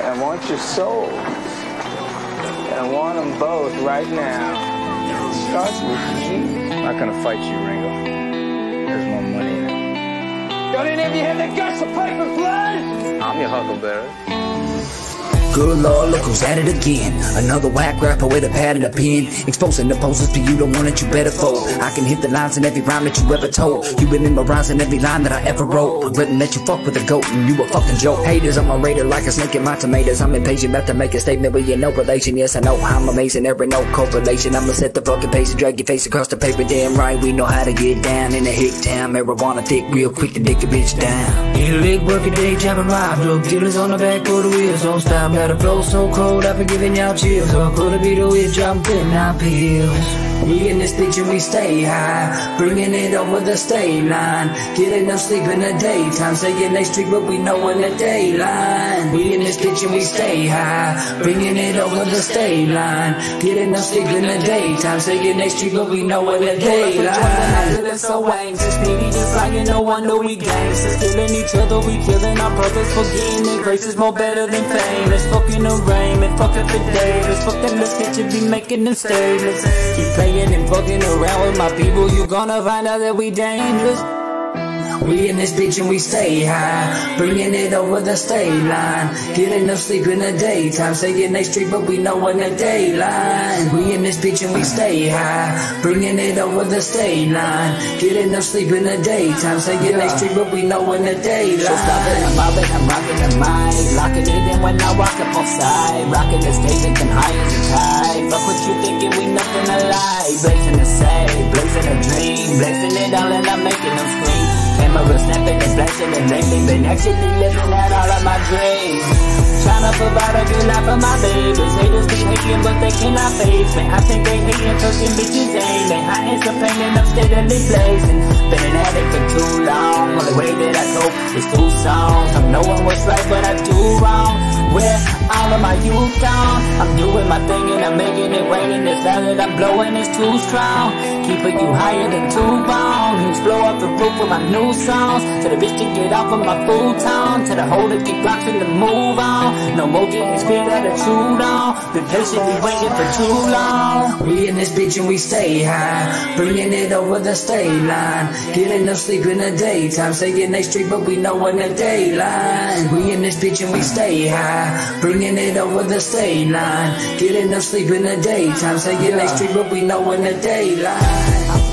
and I want your souls. And I want them both right now. It starts with you. I'm not gonna fight you, Ringo. There's more money in it. Don't any of you have the guts to fight for blood? I'm your huckleberry. Good Lord, look who's at it again. Another whack rapper with a pad and a pen, exposing the poses to you, the one that you better fold. I can hit the lines in every rhyme that you ever told. You been memorizing every line that I ever wrote. Written that you fuck with a goat and you a fucking joke. Haters on my radar like a snake in my tomatoes. I'm impatient about to make a statement with no relation. Yes, I know I'm amazing, there ain't no correlation. I'ma set the fucking pace and drag your face across the paper. Damn right, we know how to get down in the hick town. Marijuana thick real quick to dick a bitch down. Illegal work a day job and rob. Drug dealers on the back of the wheels. Don't stop, let it flow so cold, I've been giving y'all chills. Or could it be the weed jumping out pills? We in this bitch and we stay high, bringing it over the state line. Getting no sleep in the daytime, saying they street but we know in the dayline. We in this bitch and we stay high, bringing it over the state line. Getting no sleep in the daytime, saying they street but we know in the dayline. Feeling so anxious, maybe just lying, no wonder we gangsters. Killing each other, we killing our brothers, forgetting that grace is more better than fame. Let's fucking arraignment, fucking for days. Let's fucking the sketch and be making them statements. Keep playing and fucking around with my people, you gonna find out that we dangerous. We in this bitch and we stay high, bringing it over the state line. Getting no sleep in the daytime, saying they street but we know in the dayline. We in this bitch and we stay high, bringing it over the state line. Getting no sleep in the daytime, saying they street but we know in the dayline. So stop it, I'm mobbing, I'm rocking the mic, locking it in when I walk up on side, rocking the stage, looking high as a tide. Fuck what you thinking, we nothing alike. Blazing the same, blazing a dream, blazing it all and I'm making them scream. Camera snapping and flashing and lately been actually living out all of my dreams. Tryna provide a good life for my babies. Haters be hating but they cannot face me. I think they hating cause them bitches ain't me. I ain't some pain and I'm steadily blazing. Been an addict for too long. Only way that I cope is through songs. I'm knowing what's right but I do wrong. Where all of my youth gone? I'm doing my thing and I'm making it rain. And this air that I'm blowing is too strong. Keeping you higher than too long. Blow up the roof with my new songs. To the bitch to get off of my futon. To the hoe to keep blocking to move on. No more getting scared of the truth on. Been patiently waiting for too long. We in this bitch and we stay high, bringing it over the state line. Getting no sleep in the daytime, saying they street but we know in the dayline. We in this bitch and we stay high, bringing it over the state line. Getting no sleep in the daytime, saying they street but we know in the dayline.